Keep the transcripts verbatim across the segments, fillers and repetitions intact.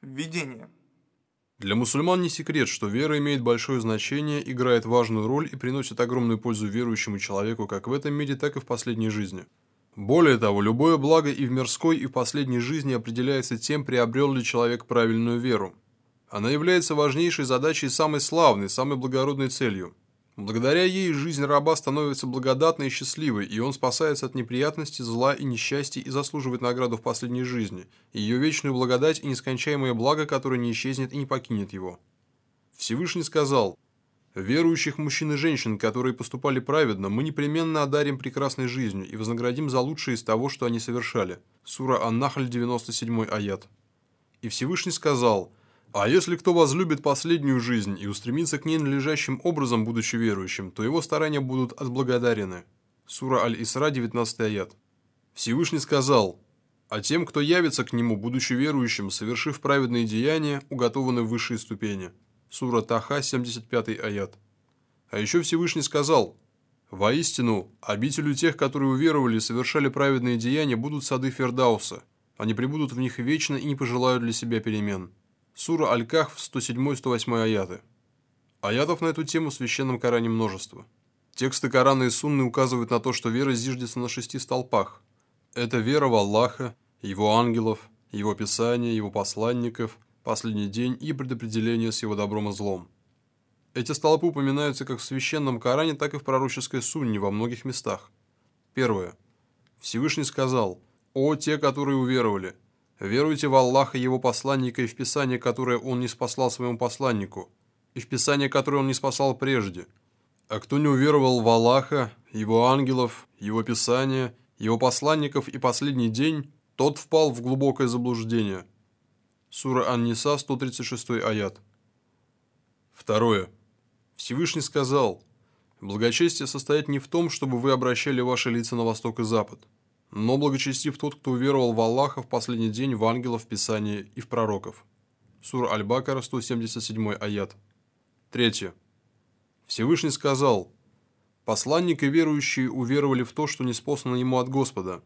Введение. Для мусульман не секрет, что вера имеет большое значение, играет важную роль и приносит огромную пользу верующему человеку как в этом мире, так и в последней жизни. Более того, любое благо и в мирской, и в последней жизни определяется тем, приобрел ли человек правильную веру. Она является важнейшей задачей и самой славной, самой благородной целью. Благодаря ей жизнь раба становится благодатной и счастливой, и он спасается от неприятностей, зла и несчастья и заслуживает награду в последней жизни, и ее вечную благодать и нескончаемое благо, которое не исчезнет и не покинет его. Всевышний сказал: «Верующих мужчин и женщин, которые поступали праведно, мы непременно одарим прекрасной жизнью и вознаградим за лучшее из того, что они совершали». Сура Ан-Нахль, девяносто седьмой аят. И Всевышний сказал: «А если кто возлюбит последнюю жизнь и устремится к ней надлежащим образом, будучи верующим, то его старания будут отблагодарены». Сура Аль-Исра, девятнадцатый аят. Всевышний сказал: «А тем, кто явится к нему, будучи верующим, совершив праведные деяния, уготованы высшие ступени». Сура Таха, семьдесят пятый аят. А еще Всевышний сказал: «Воистину, обителью тех, которые уверовали и совершали праведные деяния, будут сады Фердауса. Они пребудут в них вечно и не пожелают для себя перемен». Сура Аль-Кахф, сто седьмой — сто восьмой аяты. Аятов на эту тему в Священном Коране множество. Тексты Корана и Сунны указывают на то, что вера зиждется на шести столпах. Это вера в Аллаха, Его ангелов, Его Писания, Его посланников, последний день и предопределение с Его добром и злом. Эти столпы упоминаются как в Священном Коране, так и в пророческой Сунне во многих местах. Первое. Всевышний сказал: «О те, которые уверовали! Веруйте в Аллаха, Его посланника, и в Писание, которое Он не спаслал своему посланнику, и в Писание, которое Он не спасал прежде. А кто не уверовал в Аллаха, Его ангелов, Его Писание, Его посланников и последний день, тот впал в глубокое заблуждение». Сура Ан-Ниса, сто тридцать шестой аят. Второе. Всевышний сказал: «Благочестие состоит не в том, чтобы вы обращали ваши лица на восток и запад, но благочестив тот, кто уверовал в Аллаха, в последний день, в ангелов, в Писание и в пророков». Сура Аль-Бакара, сто семьдесят седьмой аят. Третье. Всевышний сказал: «Посланник и верующие уверовали в то, что ниспослано ему от Господа.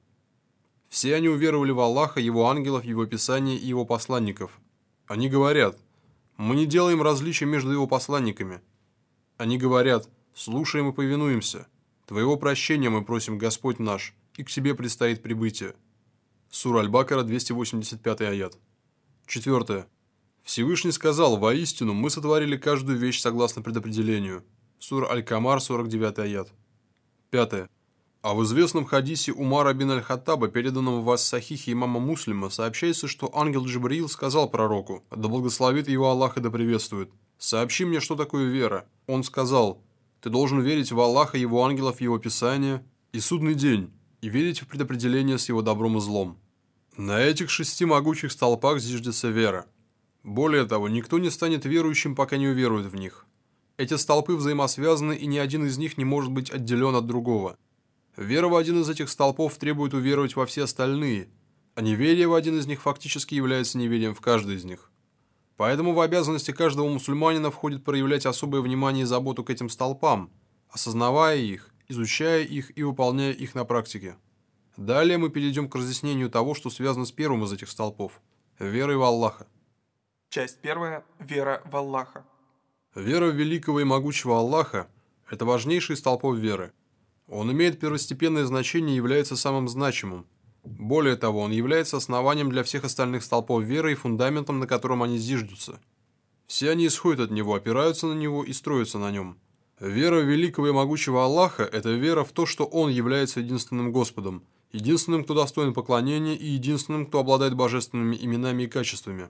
Все они уверовали в Аллаха, Его ангелов, Его Писание и Его посланников. Они говорят: мы не делаем различия между Его посланниками. Они говорят: слушаем и повинуемся. Твоего прощения мы просим, Господь наш, и к Тебе предстоит прибытие». Сура Аль-Бакара, двести восемьдесят пятый аят. Четвертое. Всевышний сказал: «Воистину, мы сотворили каждую вещь согласно предопределению». Сура Аль-Камар, сорок девятый аят. Пятое. А в известном хадисе Умара бин Аль-Хаттаба, переданном в Ас-Сахихе имама Муслима, сообщается, что ангел Джибраил сказал пророку, да благословит его Аллах и да приветствует: «Сообщи мне, что такое вера». Он сказал: «Ты должен верить в Аллаха, Его ангелов, Его Писание и судный день, и верить в предопределение с Его добром и злом». На этих шести могучих столпах зиждется вера. Более того, никто не станет верующим, пока не уверует в них. Эти столпы взаимосвязаны, и ни один из них не может быть отделен от другого. Вера в один из этих столпов требует уверовать во все остальные, а неверие в один из них фактически является неверием в каждый из них. Поэтому в обязанности каждого мусульманина входит проявлять особое внимание и заботу к этим столпам, осознавая их, изучая их и выполняя их на практике. Далее мы перейдем к разъяснению того, что связано с первым из этих столпов – верой в Аллаха. Часть первая. Вера в Аллаха. Вера в великого и могучего Аллаха – это важнейший из столпов веры. Он имеет первостепенное значение и является самым значимым. Более того, он является основанием для всех остальных столпов веры и фундаментом, на котором они зиждутся. Все они исходят от него, опираются на него и строятся на нем. Вера в великого и могучего Аллаха – это вера в то, что Он является единственным Господом, единственным, кто достоин поклонения, и единственным, кто обладает божественными именами и качествами.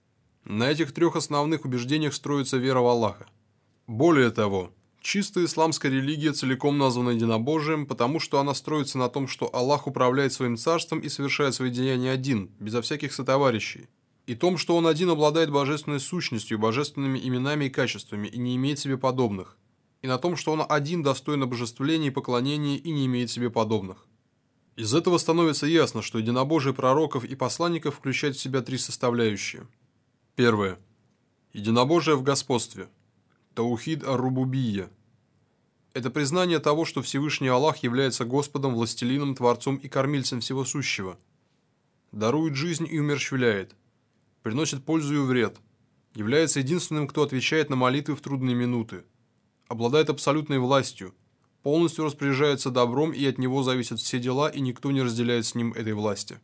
На этих трех основных убеждениях строится вера в Аллаха. Более того, чистая исламская религия целиком названа единобожием, потому что она строится на том, что Аллах управляет своим царством и совершает свои деяния один, безо всяких сотоварищей, и том, что Он один обладает божественной сущностью, божественными именами и качествами и не имеет себе подобных, и на том, что Он один достоин обожествления и поклонения и не имеет себе подобных. Из этого становится ясно, что единобожие пророков и посланников включает в себя три составляющие. Первое. Единобожие в господстве. Таухид ар-Рубубийя. Это признание того, что Всевышний Аллах является Господом, Властелином, Творцом и Кормильцем всего сущего. Дарует жизнь и умерщвляет. приносит пользу и вред, является единственным, кто отвечает на молитвы в трудные минуты, обладает абсолютной властью, полностью распоряжается добром, и от него зависят все дела, и никто не разделяет с ним этой власти.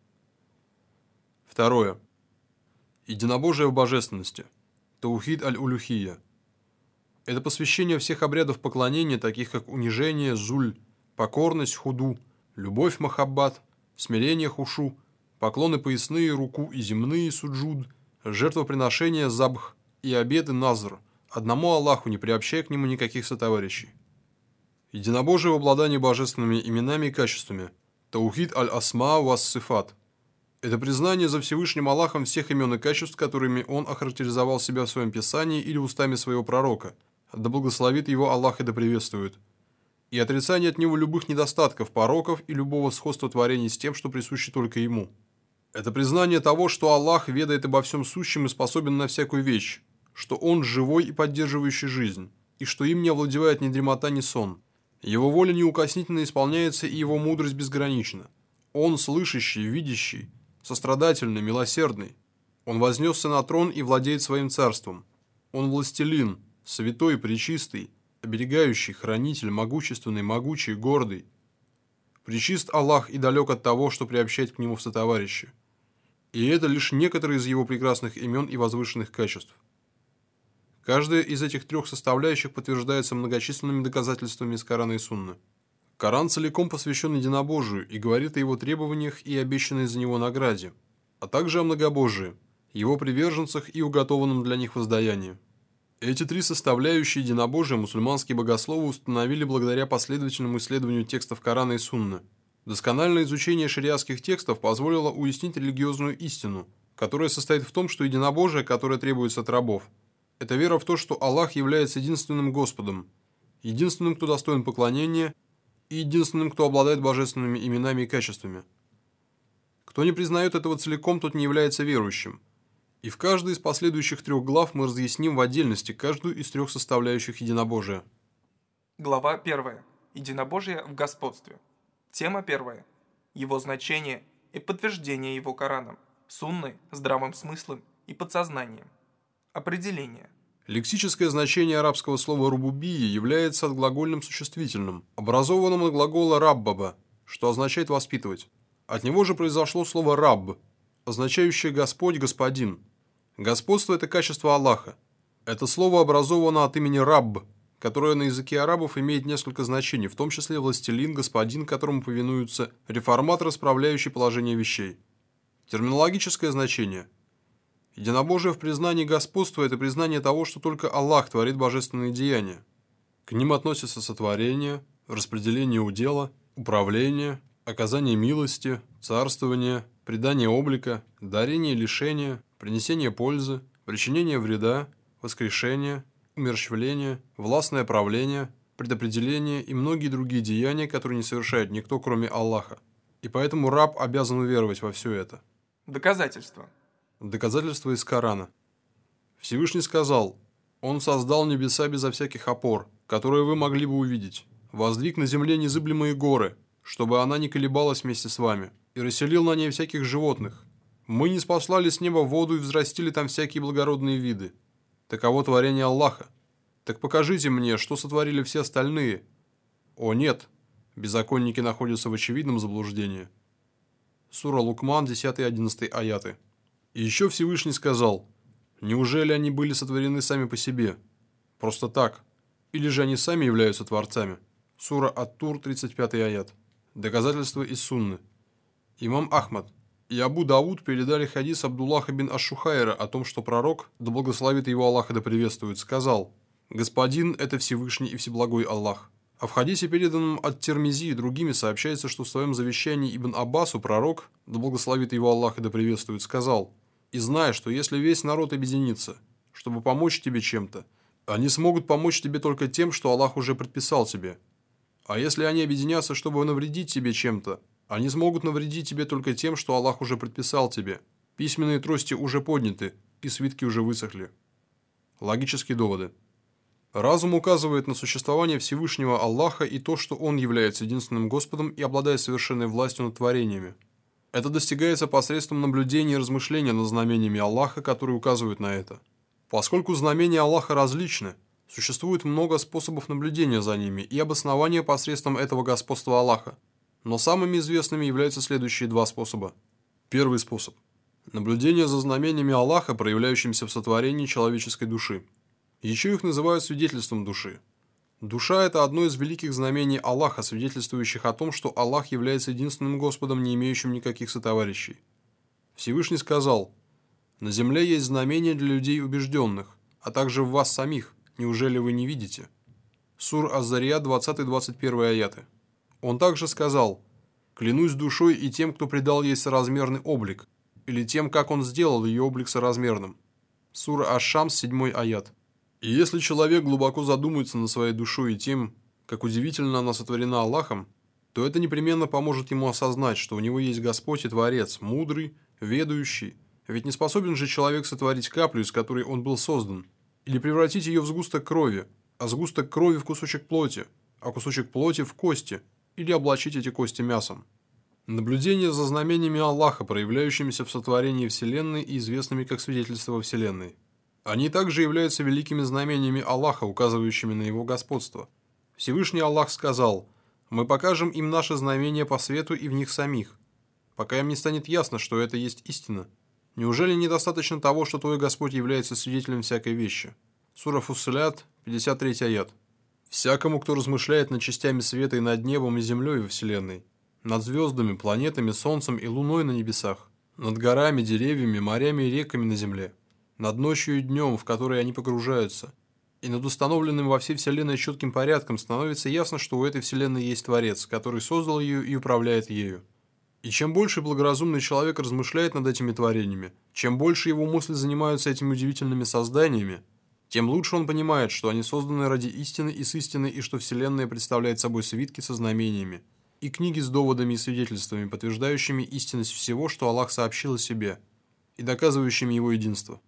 Второе. Единобожие в божественности. Таухид аль-улюхия. Это посвящение всех обрядов поклонения, таких как унижение, зуль, покорность, худу, любовь, махаббат, смирение, хушу, поклоны поясные, руку и земные, суджуд, жертвоприношения, забх и обеты, назр, одному Аллаху, не приобщая к нему никаких сотоварищей. Единобожие в обладании божественными именами и качествами. Таухид аль-асма вас-сифат. Это признание за Всевышним Аллахом всех имен и качеств, которыми Он охарактеризовал себя в своем Писании или устами своего пророка, да благословит его Аллах и да приветствует, и отрицание от него любых недостатков, пороков и любого сходства творений с тем, что присуще только ему. Это признание того, что Аллах ведает обо всем сущем и способен на всякую вещь, что Он живой и поддерживающий жизнь, и что им не овладевает ни дремота, ни сон. Его воля неукоснительно исполняется, и его мудрость безгранична. Он слышащий, видящий, сострадательный, милосердный. Он вознесся на трон и владеет своим царством. Он властелин, святой, пречистый, оберегающий, хранитель, могущественный, могучий, гордый. Пречист Аллах и далек от того, что приобщать к нему в сотоварищи. И это лишь некоторые из его прекрасных имен и возвышенных качеств. Каждая из этих трех составляющих подтверждается многочисленными доказательствами из Корана и Сунны. Коран целиком посвящен единобожию и говорит о его требованиях и обещанной за него награде, а также о многобожии, его приверженцах и уготованном для них воздаянии. Эти три составляющие единобожия мусульманские богословы установили благодаря последовательному исследованию текстов Корана и Сунны. Доскональное изучение шариатских текстов позволило уяснить религиозную истину, которая состоит в том, что единобожие, которое требуется от рабов, это вера в то, что Аллах является единственным Господом, единственным, кто достоин поклонения, и единственным, кто обладает божественными именами и качествами. Кто не признает этого целиком, тот не является верующим. И в каждой из последующих трех глав мы разъясним в отдельности каждую из трех составляющих единобожия. Глава первая. Единобожие в господстве. Тема первая. Его значение и подтверждение его Кораном, Сунной, здравым смыслом и подсознанием. Определение. Лексическое значение арабского слова «рубубия» является отглагольным существительным, образованным от глагола «раббаба», что означает «воспитывать». От него же произошло слово «рабб», означающее «Господь, Господин». Господство – это качество Аллаха. Это слово образовано от имени «рабб», которое на языке арабов имеет несколько значений, в том числе «властелин», «господин», которому повинуются, реформатор, исправляющий положение вещей. Терминологическое значение. Единобожие в признании господства – это признание того, что только Аллах творит божественные деяния. К ним относятся сотворение, распределение удела, управление, оказание милости, царствование, придание облика, дарение лишения, принесение пользы, причинение вреда, воскрешение, умерщвление, властное правление, предопределение и многие другие деяния, которые не совершает никто, кроме Аллаха. И поэтому раб обязан уверовать во все это. Доказательства. Доказательство из Корана. Всевышний сказал: «Он создал небеса безо всяких опор, которые вы могли бы увидеть, воздвиг на земле незыблемые горы, чтобы она не колебалась вместе с вами, и расселил на ней всяких животных. Мы не спаслали с неба воду и взрастили там всякие благородные виды. Таково творение Аллаха. Так покажите мне, что сотворили все остальные». О нет, беззаконники находятся в очевидном заблуждении. Сура Лукман, десятый-одиннадцатый аяты. И еще Всевышний сказал: «Неужели они были сотворены сами по себе? Просто так? Или же они сами являются творцами?» Сура Ат-Тур, тридцать пятый аят. Доказательство из Сунны. Имам Ахмад и Абу Дауд передали хадис Абдуллаха бин Аш-Шухайра о том, что пророк, да благословит его Аллах и да приветствует, сказал: «Господин – это Всевышний и Всеблагой Аллах». А в хадисе, переданном от Тирмизи и другими, сообщается, что в своем завещании Ибн Аббасу пророк, да благословит его Аллах и да приветствует, сказал: «И знай, что если весь народ объединится, чтобы помочь тебе чем-то, они смогут помочь тебе только тем, что Аллах уже предписал тебе. А если они объединятся, чтобы навредить тебе чем-то, они смогут навредить тебе только тем, что Аллах уже предписал тебе. Письменные трости уже подняты, и свитки уже высохли». Логические доводы. Разум указывает на существование Всевышнего Аллаха и то, что Он является единственным Господом и обладает совершенной властью над творениями. Это достигается посредством наблюдения и размышления над знамениями Аллаха, которые указывают на это. Поскольку знамения Аллаха различны, существует много способов наблюдения за ними и обоснования посредством этого господства Аллаха. Но самыми известными являются следующие два способа. Первый способ. Наблюдение за знамениями Аллаха, проявляющимися в сотворении человеческой души. Еще их называют свидетельством души. Душа – это одно из великих знамений Аллаха, свидетельствующих о том, что Аллах является единственным Господом, не имеющим никаких сотоварищей. Всевышний сказал: «На земле есть знамения для людей убежденных, а также в вас самих, неужели вы не видите?» Сур Аз-Зарият, двадцатый-двадцать первый аяты. Он также сказал: «Клянусь душой и тем, кто придал ей соразмерный облик, или тем, как он сделал ее облик соразмерным». Сура Аш-Шамс, седьмой аят. И если человек глубоко задумается над своей душой и тем, как удивительно она сотворена Аллахом, то это непременно поможет ему осознать, что у него есть Господь и Творец, мудрый, ведающий. Ведь не способен же человек сотворить каплю, из которой он был создан, или превратить ее в сгусток крови, а сгусток крови в кусочек плоти, а кусочек плоти в кости, или облачить эти кости мясом. Наблюдение за знамениями Аллаха, проявляющимися в сотворении Вселенной и известными как свидетельство во Вселенной. Они также являются великими знамениями Аллаха, указывающими на его господство. Всевышний Аллах сказал: «Мы покажем им наши знамения по свету и в них самих, пока им не станет ясно, что это есть истина. Неужели недостаточно того, что твой Господь является свидетелем всякой вещи?» Сура Фуссилят, пятьдесят третий аят. «Всякому, кто размышляет над частями света и над небом и землей во Вселенной, над звездами, планетами, солнцем и луной на небесах, над горами, деревьями, морями и реками на земле, над ночью и днем, в которые они погружаются, и над установленным во всей Вселенной четким порядком, становится ясно, что у этой Вселенной есть Творец, который создал ее и управляет ею. И чем больше благоразумный человек размышляет над этими творениями, чем больше его мысли занимаются этими удивительными созданиями, тем лучше он понимает, что они созданы ради истины и с истиной, и что Вселенная представляет собой свитки со знамениями, и книги с доводами и свидетельствами, подтверждающими истинность всего, что Аллах сообщил о себе, и доказывающими его единство.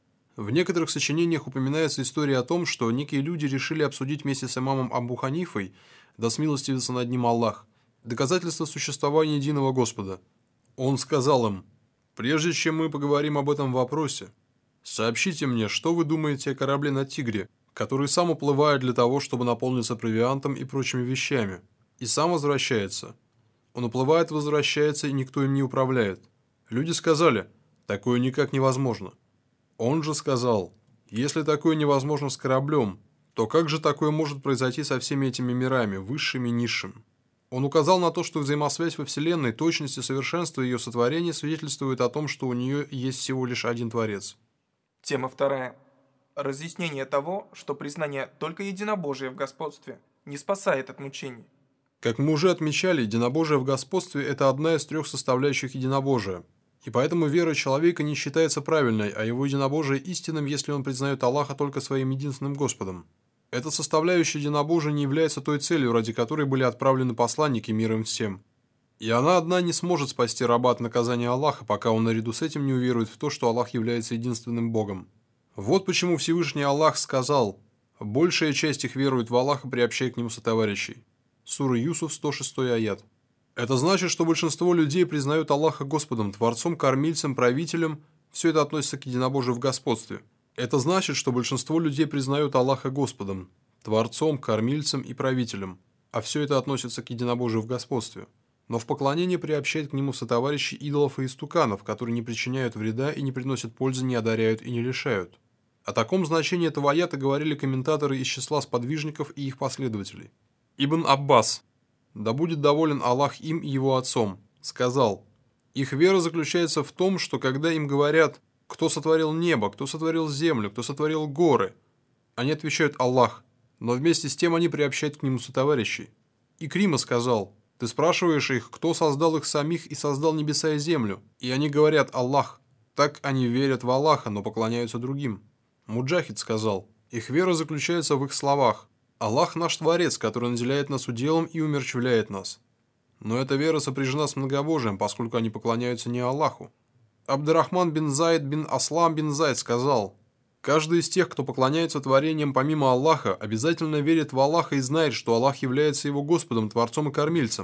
В некоторых сочинениях упоминается история о том, что некие люди решили обсудить вместе с имамом Абу Ханифой, да смилостивится над ним Аллах, доказательства существования единого Господа. Он сказал им: «Прежде чем мы поговорим об этом вопросе, сообщите мне, что вы думаете о корабле на Тигре, который сам уплывает для того, чтобы наполниться провиантом и прочими вещами, и сам возвращается. Он уплывает, возвращается, и никто им не управляет». Люди сказали: «Такое никак невозможно». Он же сказал: «Если такое невозможно с кораблем, то как же такое может произойти со всеми этими мирами, высшим и низшим?» Он указал на то, что взаимосвязь во Вселенной, точность и совершенство ее сотворения свидетельствует о том, что у нее есть всего лишь один Творец. Тема вторая. Разъяснение того, что признание только единобожия в господстве не спасает от мучений. Как мы уже отмечали, единобожие в господстве – это одна из трех составляющих единобожия. И поэтому вера человека не считается правильной, а его единобожие истинным, если он признает Аллаха только своим единственным Господом. Эта составляющая единобожия не является той целью, ради которой были отправлены посланники миром всем. И она одна не сможет спасти раба от наказания Аллаха, пока он наряду с этим не уверует в то, что Аллах является единственным Богом. Вот почему Всевышний Аллах сказал: «Большая часть их верует в Аллаха, приобщая к нему сотоварищей». Сура Юсуф, сто шестой аят. Это значит, что большинство людей признают Аллаха Господом, Творцом, Кормильцем, Правителем. Все это относится к единобожию в господстве. Это значит, что большинство людей признают Аллаха Господом, Творцом, Кормильцем и Правителем. А все это относится к единобожию в господстве. Но в поклонении приобщает к нему сотоварищей идолов и истуканов, которые не причиняют вреда и не приносят пользы, не одаряют и не лишают. О таком значении этого аята говорили комментаторы из числа сподвижников и их последователей. Ибн Аббас, да будет доволен Аллах им и его отцом, сказал: «Их вера заключается в том, что когда им говорят: кто сотворил небо, кто сотворил землю, кто сотворил горы, они отвечают: Аллах, но вместе с тем они приобщают к нему сотоварищей». Икрима сказал: «Ты спрашиваешь их, кто создал их самих и создал небеса и землю, и они говорят: Аллах». Так они верят в Аллаха, но поклоняются другим. Муджахид сказал: «Их вера заключается в их словах: Аллах наш Творец, который наделяет нас уделом и умерщвляет нас». Но эта вера сопряжена с многобожием, поскольку они поклоняются не Аллаху. Абдурахман бин Зайд бин Аслам бин Зайд сказал: «Каждый из тех, кто поклоняется творениям помимо Аллаха, обязательно верит в Аллаха и знает, что Аллах является его Господом, Творцом и Кормильцем.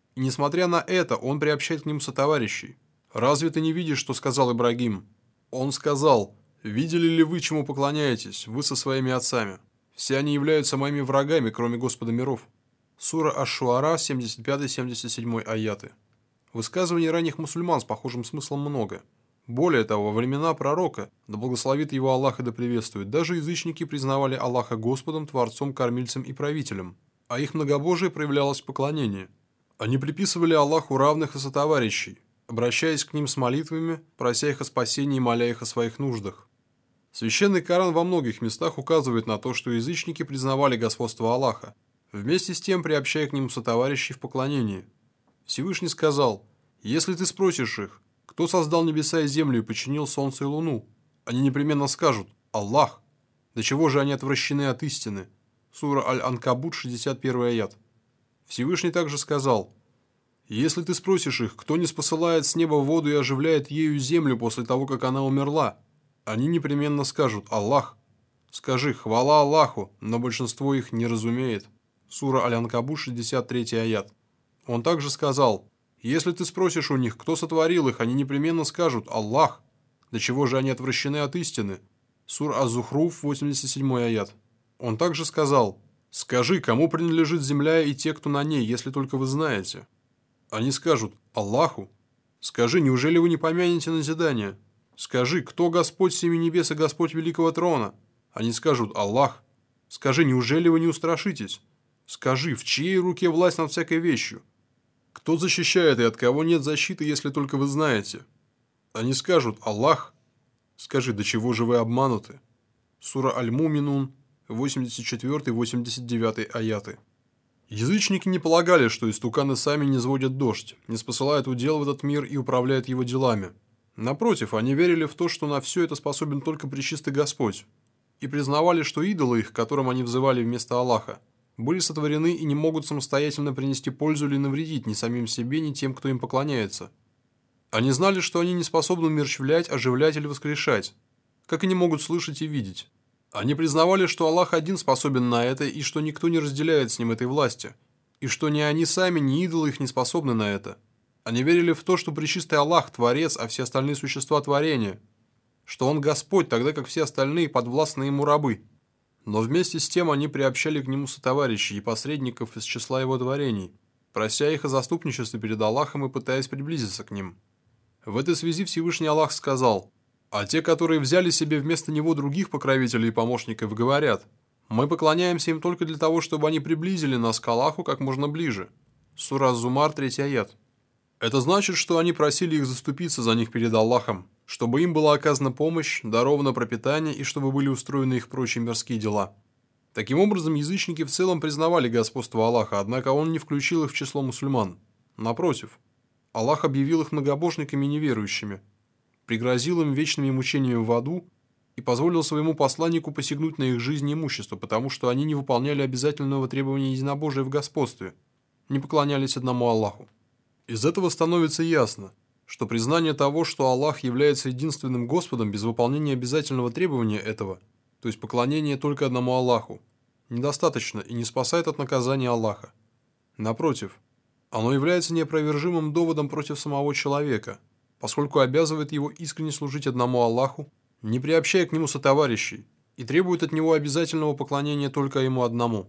И несмотря на это, он приобщает к ним сотоварищей. Разве ты не видишь, что сказал Ибрагим? Он сказал: «Видели ли вы, чему поклоняетесь, вы со своими отцами? Все они являются моими врагами, кроме Господа миров». Сура Аш-Шуара, семьдесят пятый — семьдесят седьмой аяты. Высказываний ранних мусульман с похожим смыслом много. Более того, во времена пророка, да благословит его Аллах и да приветствует, даже язычники признавали Аллаха Господом, Творцом, Кормильцем и Правителем, а их многобожие проявлялось в поклонении. Они приписывали Аллаху равных и сотоварищей, обращаясь к ним с молитвами, прося их о спасении и моля их о своих нуждах. Священный Коран во многих местах указывает на то, что язычники признавали господство Аллаха, вместе с тем приобщая к ним сотоварищей в поклонении. Всевышний сказал: «Если ты спросишь их, кто создал небеса и землю и починил солнце и луну, они непременно скажут: Аллах. До чего же они отвращены от истины?» Сура Аль-Анкабут, шестьдесят первый аят. Всевышний также сказал: «Если ты спросишь их, кто ниспосылает с неба воду и оживляет ею землю после того, как она умерла, они непременно скажут: Аллах. Скажи: хвала Аллаху, но большинство их не разумеет». Сура Аль-Анкабут, шестьдесят третий аят. Он также сказал: «Если ты спросишь у них, кто сотворил их, они непременно скажут: Аллах. До чего же они отвращены от истины?» Сура Аз-Зухруф, восемьдесят седьмой аят. Он также сказал: «Скажи, кому принадлежит земля и те, кто на ней, если только вы знаете?» Они скажут: Аллаху. Скажи, неужели вы не помянете назидание? Скажи, кто Господь семи небес и Господь великого трона? Они скажут: Аллах. Скажи, неужели вы не устрашитесь? Скажи, в чьей руке власть над всякой вещью? Кто защищает и от кого нет защиты, если только вы знаете? Они скажут: Аллах. Скажи, до чего же вы обмануты? Сура Аль-Муминун, восемьдесят четвёртый — восемьдесят девятый аяты. Язычники не полагали, что истуканы сами не сводят дождь, не спосылают удел в этот мир и управляют его делами. Напротив, они верили в то, что на все это способен только пречистый Господь, и признавали, что идолы их, которым они взывали вместо Аллаха, были сотворены и не могут самостоятельно принести пользу или навредить ни самим себе, ни тем, кто им поклоняется. Они знали, что они не способны умерщвлять, оживлять или воскрешать, как и не могут слышать и видеть. Они признавали, что Аллах один способен на это, и что никто не разделяет с ним этой власти, и что ни они сами, ни идолы их не способны на это. Они верили в то, что пречистый Аллах – Творец, а все остальные существа – творения, что Он Господь, тогда как все остальные подвластны Ему рабы. Но вместе с тем они приобщали к Нему сотоварищей и посредников из числа Его творений, прося их о заступничестве перед Аллахом и пытаясь приблизиться к Ним. В этой связи Всевышний Аллах сказал: «А те, которые взяли себе вместо Него других покровителей и помощников, говорят: мы поклоняемся им только для того, чтобы они приблизили нас к Аллаху как можно ближе». Сура Az-Зумар, третий аят. Это значит, что они просили их заступиться за них перед Аллахом, чтобы им была оказана помощь, даровано пропитание и чтобы были устроены их прочие мирские дела. Таким образом, язычники в целом признавали господство Аллаха, однако Он не включил их в число мусульман. Напротив, Аллах объявил их многобожниками и неверующими, пригрозил им вечными мучениями в аду и позволил своему посланнику посягнуть на их жизнь и имущество, потому что они не выполняли обязательного требования единобожия в господстве, не поклонялись одному Аллаху. Из этого становится ясно, что признание того, что Аллах является единственным Господом без выполнения обязательного требования этого, то есть поклонение только одному Аллаху, недостаточно и не спасает от наказания Аллаха. Напротив, оно является неопровержимым доводом против самого человека, поскольку обязывает его искренне служить одному Аллаху, не приобщая к Нему сотоварищей, и требует от него обязательного поклонения только Ему одному.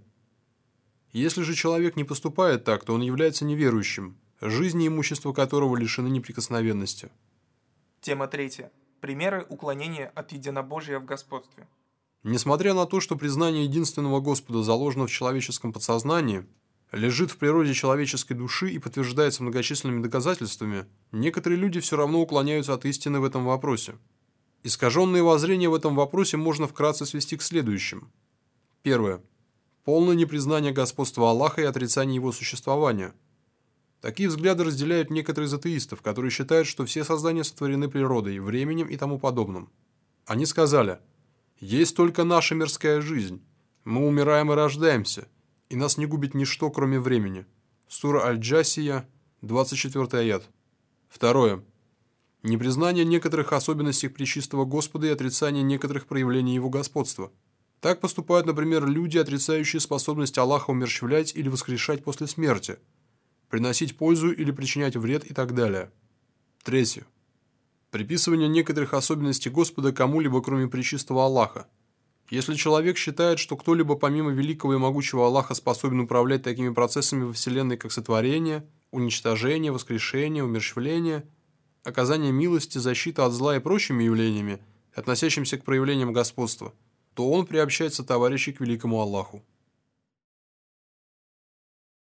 Если же человек не поступает так, то он является неверующим, жизнь и имущество которого лишены неприкосновенности. Тема третья. Примеры уклонения от единобожия в господстве. Несмотря на то, что признание единственного Господа заложено в человеческом подсознании, лежит в природе человеческой души и подтверждается многочисленными доказательствами, некоторые люди все равно уклоняются от истины в этом вопросе. Искаженные воззрения в этом вопросе можно вкратце свести к следующим. Первое. Полное непризнание господства Аллаха и отрицание Его существования. Такие взгляды разделяют некоторые из атеистов, которые считают, что все создания сотворены природой, временем и тому подобным. Они сказали: «Есть только наша мирская жизнь, мы умираем и рождаемся, и нас не губит ничто, кроме времени». Сура Аль-Джасия, двадцать четвёртый аят. Второе. Непризнание некоторых особенностей Пречистого Господа и отрицание некоторых проявлений Его господства. Так поступают, например, люди, отрицающие способность Аллаха умерщвлять или воскрешать после смерти, приносить пользу или причинять вред и так далее. Третье. Приписывание некоторых особенностей Господа кому-либо, кроме пречистого Аллаха. Если человек считает, что кто-либо помимо великого и могучего Аллаха способен управлять такими процессами во Вселенной, как сотворение, уничтожение, воскрешение, умерщвление, оказание милости, защита от зла и прочими явлениями, относящимся к проявлениям господства, то он приобщается товарищей к великому Аллаху.